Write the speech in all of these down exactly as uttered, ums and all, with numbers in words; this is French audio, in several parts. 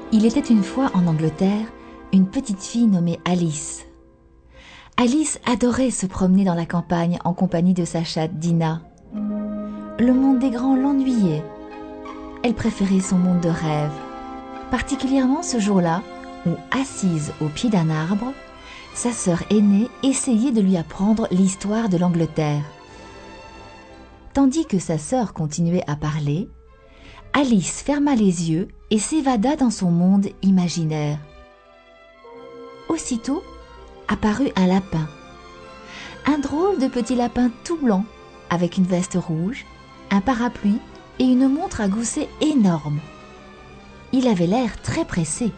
Il était une fois en Angleterre une petite fille nommée Alice. Alice adorait se promener dans la campagne en compagnie de sa chatte Dinah. Le monde des grands l'ennuyait. Elle préférait son monde de rêve, particulièrement ce jour-là où, assise au pied d'un arbre, sa sœur aînée essayait de lui apprendre l'histoire de l'Angleterre. Tandis que sa sœur continuait à parler, Alice ferma les yeux et s'évada dans son monde imaginaire. Aussitôt apparut un lapin, un drôle de petit lapin tout blanc, avec une veste rouge, un parapluie et une montre à gousset énorme. Il avait l'air très pressé.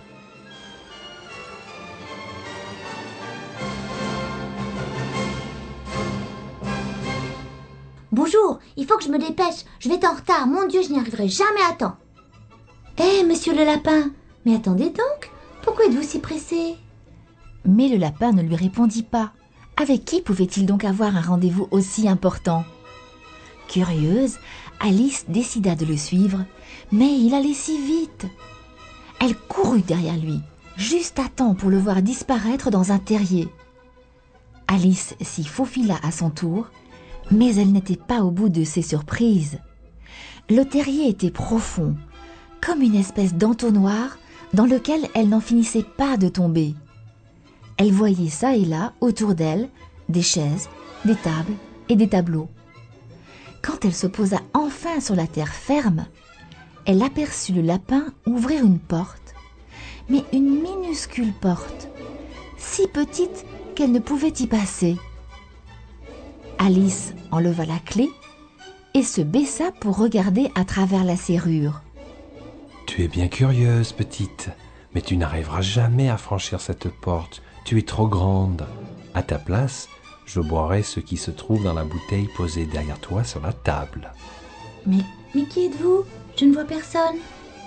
Bonjour, il faut que je me dépêche, je vais être en retard, mon Dieu, je n'y arriverai jamais à temps. Hé, monsieur le lapin, mais attendez donc, pourquoi êtes-vous si pressé? Mais le lapin ne lui répondit pas. Avec qui pouvait-il donc avoir un rendez-vous aussi important? Curieuse, Alice décida de le suivre, mais il allait si vite. Elle courut derrière lui, juste à temps pour le voir disparaître dans un terrier. Alice s'y faufila à son tour, mais elle n'était pas au bout de ses surprises. Le terrier était profond, comme une espèce d'entonnoir dans lequel elle n'en finissait pas de tomber. Elle voyait ça et là, autour d'elle, des chaises, des tables et des tableaux. Quand elle se posa enfin sur la terre ferme, elle aperçut le lapin ouvrir une porte, mais une minuscule porte, si petite qu'elle ne pouvait y passer. Alice enleva la clé et se baissa pour regarder à travers la serrure. « Tu es bien curieuse, petite, mais tu n'arriveras jamais à franchir cette porte. Tu es trop grande. À ta place, je boirai ce qui se trouve dans la bouteille posée derrière toi sur la table. » Mais, mais qui êtes-vous? Je ne vois personne.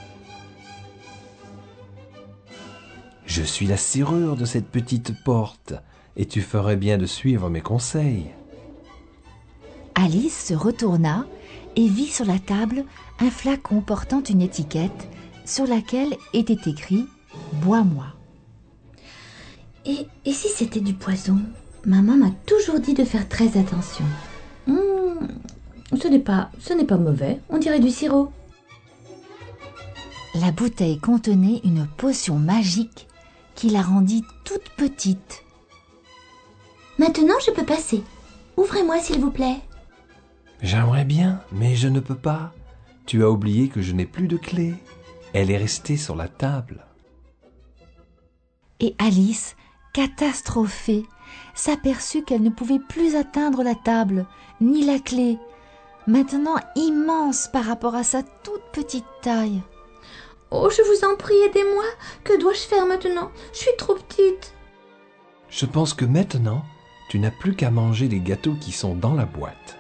Je suis la serrure de cette petite porte, et tu ferais bien de suivre mes conseils. Alice se retourna et vit sur la table un flacon portant une étiquette sur laquelle était écrit « Bois-moi ». Et, et si c'était du poison? Maman m'a toujours dit de faire très attention. Mmh, ce n'est pas, ce n'est pas mauvais, on dirait du sirop. La bouteille contenait une potion magique qui la rendit toute petite. Maintenant, je peux passer. Ouvrez-moi, s'il vous plaît. J'aimerais bien, mais je ne peux pas. Tu as oublié que je n'ai plus de clé. Elle est restée sur la table. Et Alice, catastrophée, s'aperçut qu'elle ne pouvait plus atteindre la table, ni la clé, maintenant immense par rapport à sa toute petite taille. Oh, je vous en prie, aidez-moi. Que dois-je faire maintenant? Je suis trop petite. Je pense que maintenant, tu n'as plus qu'à manger les gâteaux qui sont dans la boîte.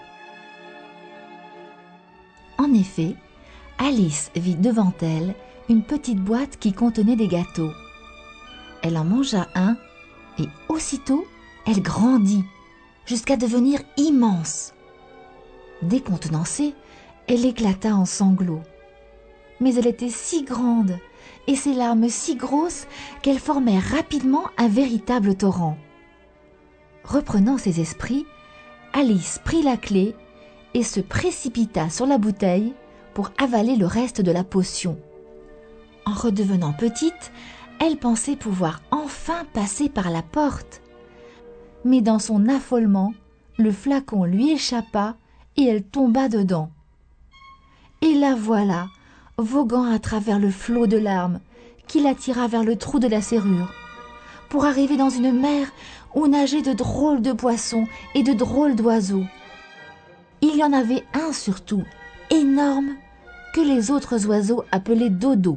En effet, Alice vit devant elle une petite boîte qui contenait des gâteaux. Elle en mangea un et aussitôt, elle grandit jusqu'à devenir immense. Décontenancée, elle éclata en sanglots. Mais elle était si grande et ses larmes si grosses qu'elles formèrent rapidement un véritable torrent. Reprenant ses esprits, Alice prit la clé et se précipita sur la bouteille pour avaler le reste de la potion. En redevenant petite, elle pensait pouvoir enfin passer par la porte. Mais dans son affolement, le flacon lui échappa et elle tomba dedans. Et la voilà, voguant à travers le flot de larmes qui l'attira vers le trou de la serrure, pour arriver dans une mer où nageaient de drôles de poissons et de drôles d'oiseaux. Il y en avait un surtout, énorme, que les autres oiseaux appelaient Dodo.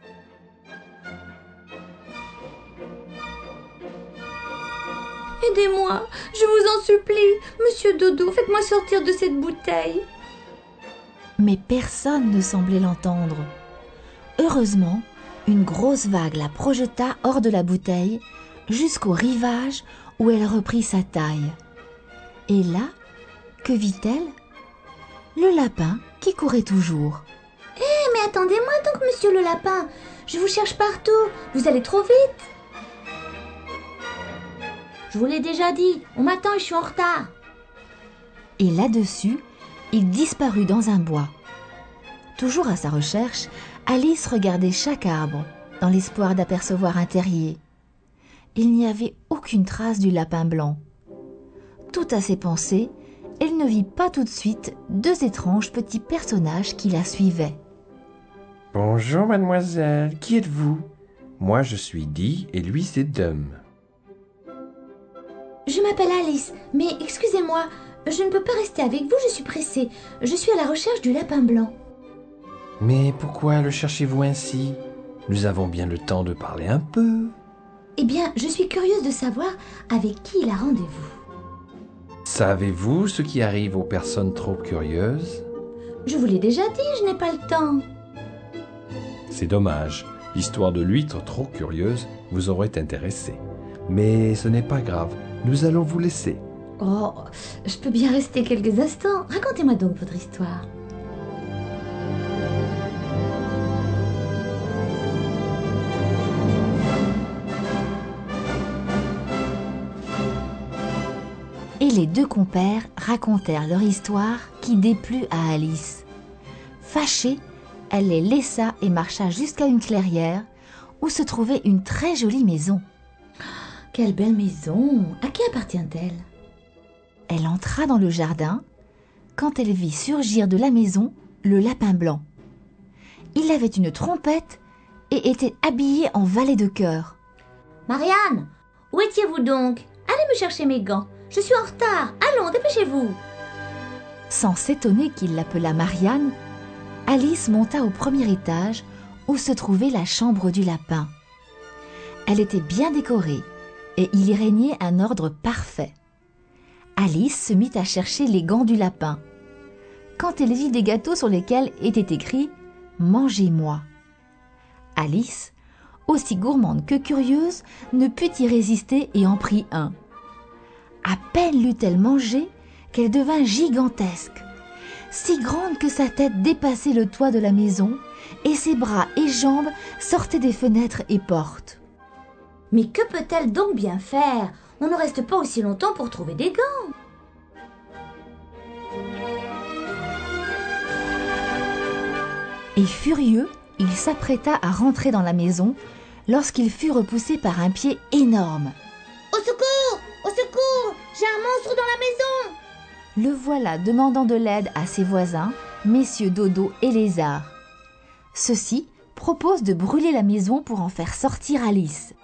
Aidez-moi, je vous en supplie. Monsieur Dodo, faites-moi sortir de cette bouteille. Mais personne ne semblait l'entendre. Heureusement, une grosse vague la projeta hors de la bouteille jusqu'au rivage où elle reprit sa taille. Et là, que vit-elle? Le lapin qui courait toujours. Eh, mais attendez-moi donc, monsieur le lapin. Je vous cherche partout. Vous allez trop vite. Je vous l'ai déjà dit. On m'attend et je suis en retard. Et là-dessus, il disparut dans un bois. Toujours à sa recherche, Alice regardait chaque arbre, dans l'espoir d'apercevoir un terrier. Il n'y avait aucune trace du lapin blanc. Tout à ses pensées, elle ne vit pas tout de suite deux étranges petits personnages qui la suivaient. « Bonjour, mademoiselle. Qui êtes-vous ? Moi, je suis Dee et lui, c'est Dum. » Je m'appelle Alice, mais excusez-moi, je ne peux pas rester avec vous, je suis pressée. Je suis à la recherche du lapin blanc. « Mais pourquoi le cherchez-vous ainsi ? Nous avons bien le temps de parler un peu. » Eh bien, je suis curieuse de savoir avec qui il a rendez-vous. Savez-vous ce qui arrive aux personnes trop curieuses ? Je vous l'ai déjà dit, je n'ai pas le temps. C'est dommage, l'histoire de l'huître trop curieuse vous aurait intéressé. Mais ce n'est pas grave, nous allons vous laisser. Oh, je peux bien rester quelques instants. Racontez-moi donc votre histoire. Et les deux compères racontèrent leur histoire qui déplut à Alice. Fâchée, elle les laissa et marcha jusqu'à une clairière où se trouvait une très jolie maison. Quelle belle maison! À qui appartient-elle? Elle entra dans le jardin quand elle vit surgir de la maison le lapin blanc. Il avait une trompette et était habillé en valet de cœur. « Marianne, où étiez-vous donc? Allez me chercher mes gants. Je suis en retard. Allons, dépêchez-vous. » Sans s'étonner qu'il l'appelât Marianne, Alice monta au premier étage où se trouvait la chambre du lapin. Elle était bien décorée et il y régnait un ordre parfait. Alice se mit à chercher les gants du lapin. Quand elle vit des gâteaux sur lesquels était écrit « Mangez-moi », Alice, aussi gourmande que curieuse, ne put y résister et en prit un. À peine l'eut-elle mangé qu'elle devint gigantesque, si grande que sa tête dépassait le toit de la maison et ses bras et jambes sortaient des fenêtres et portes. Mais que peut-elle donc bien faire? On ne reste pas aussi longtemps pour trouver des gants. Et furieux, il s'apprêta à rentrer dans la maison lorsqu'il fut repoussé par un pied énorme. Au secours! Au secours! J'ai un monstre dans la maison! Le voilà demandant de l'aide à ses voisins, messieurs Dodo et Lézard. Ceux-ci proposent de brûler la maison pour en faire sortir Alice.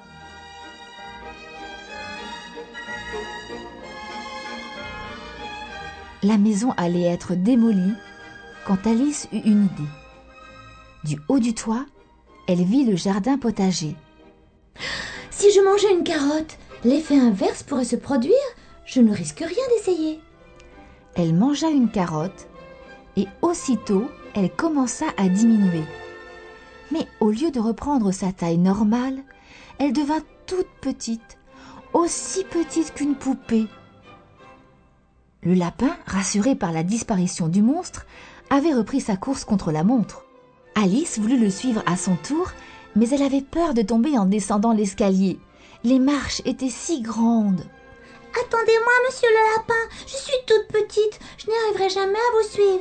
La maison allait être démolie quand Alice eut une idée. Du haut du toit, elle vit le jardin potager. Si je mangeais une carotte, l'effet inverse pourrait se produire. Je ne risque rien d'essayer. Elle mangea une carotte et aussitôt elle commença à diminuer. Mais au lieu de reprendre sa taille normale, elle devint toute petite, aussi petite qu'une poupée. Le lapin, rassuré par la disparition du monstre, avait repris sa course contre la montre. Alice voulut le suivre à son tour, mais elle avait peur de tomber en descendant l'escalier. Les marches étaient si grandes. « Attendez-moi, monsieur le lapin, je suis toute petite, je n'y arriverai jamais à vous suivre. »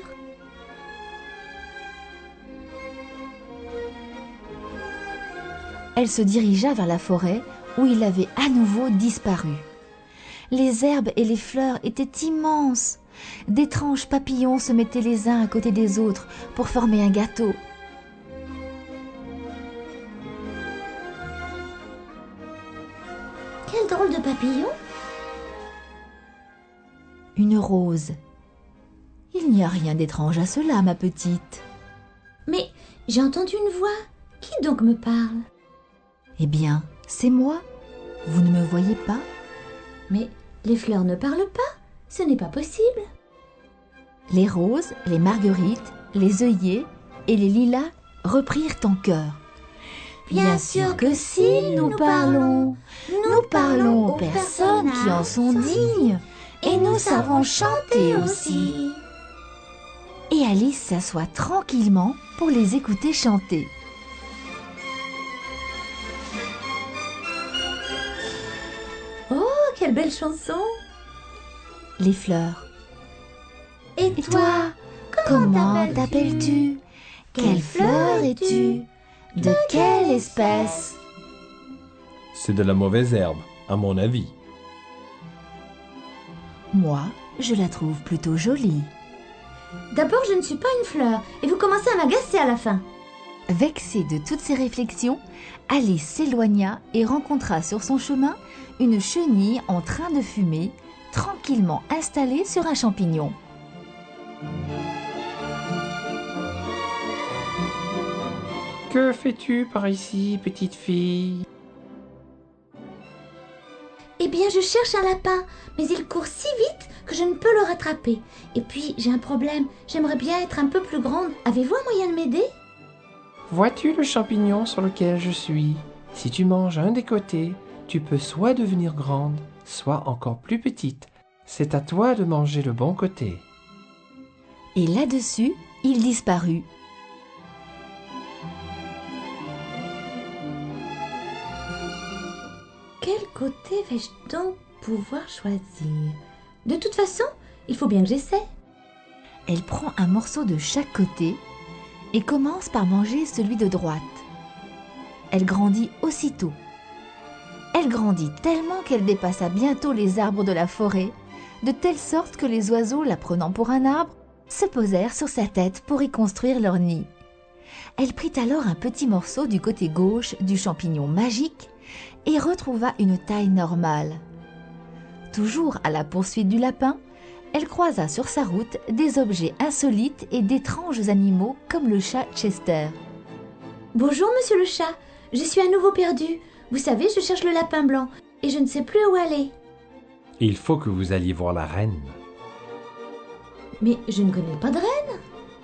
Elle se dirigea vers la forêt où il avait à nouveau disparu. Les herbes et les fleurs étaient immenses. D'étranges papillons se mettaient les uns à côté des autres pour former un gâteau. Quel drôle de papillon! Une rose. Il n'y a rien d'étrange à cela, ma petite. Mais j'ai entendu une voix. Qui donc me parle? Eh bien, c'est moi. Vous ne me voyez pas? Mais les fleurs ne parlent pas. Ce n'est pas possible. Les roses, les marguerites, les œillets et les lilas reprirent en chœur. Bien sûr que si, nous parlons. Nous parlons aux personnes qui en sont dignes. Et nous savons chanter aussi. Et Alice s'assoit tranquillement pour les écouter chanter. quelle belle chanson! Les fleurs. Et, Et toi, comment t'appelles-tu? Quelle fleur es-tu? De quelle espèce? C'est de la mauvaise herbe, à mon avis. Moi, je la trouve plutôt jolie. D'abord, je ne suis pas une fleur, et vous commencez à m'agacer à la fin. Vexée de toutes ces réflexions, Alice s'éloigna et rencontra sur son chemin une chenille en train de fumer, tranquillement installée sur un champignon. Que fais-tu par ici, petite fille? Eh bien, je cherche un lapin, mais il court si vite que je ne peux le rattraper. Et puis, j'ai un problème, j'aimerais bien être un peu plus grande. Avez-vous un moyen de m'aider? Vois-tu le champignon sur lequel je suis? Si tu manges un des côtés, tu peux soit devenir grande, soit encore plus petite. C'est à toi de manger le bon côté. Et là-dessus, il disparut. Quel côté vais-je donc pouvoir choisir? De toute façon, il faut bien que j'essaie. Elle prend un morceau de chaque côté et commence par manger celui de droite. Elle grandit aussitôt. Elle grandit tellement qu'elle dépassa bientôt les arbres de la forêt, de telle sorte que les oiseaux, la prenant pour un arbre, se posèrent sur sa tête pour y construire leur nid. Elle prit alors un petit morceau du côté gauche du champignon magique et retrouva une taille normale. Toujours à la poursuite du lapin, elle croisa sur sa route des objets insolites et d'étranges animaux comme le chat Chester. « Bonjour, monsieur le chat, je suis à nouveau perdue. Vous savez, je cherche le lapin blanc et je ne sais plus où aller. » Il faut que vous alliez voir la reine. « Mais je ne connais pas de reine. »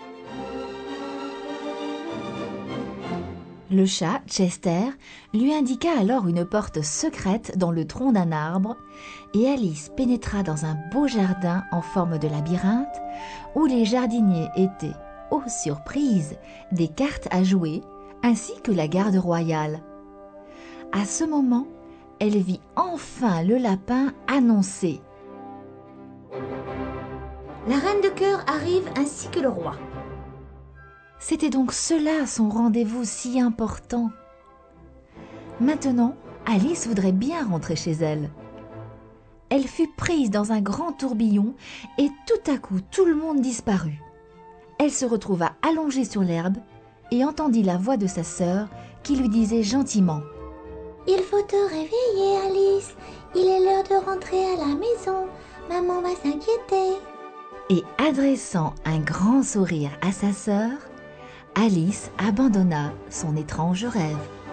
Le chat, Chester, lui indiqua alors une porte secrète dans le tronc d'un arbre, et Alice pénétra dans un beau jardin en forme de labyrinthe, où les jardiniers étaient, ô surprise, des cartes à jouer, ainsi que la garde royale. À ce moment, elle vit enfin le lapin annoncé. « La reine de cœur arrive ainsi que le roi. » C'était donc cela son rendez-vous si important. Maintenant, Alice voudrait bien rentrer chez elle. Elle fut prise dans un grand tourbillon et tout à coup tout le monde disparut. Elle se retrouva allongée sur l'herbe et entendit la voix de sa sœur qui lui disait gentiment: « Il faut te réveiller, Alice. Il est l'heure de rentrer à la maison. Maman va s'inquiéter. » Et adressant un grand sourire à sa sœur, Alice abandonna son étrange rêve.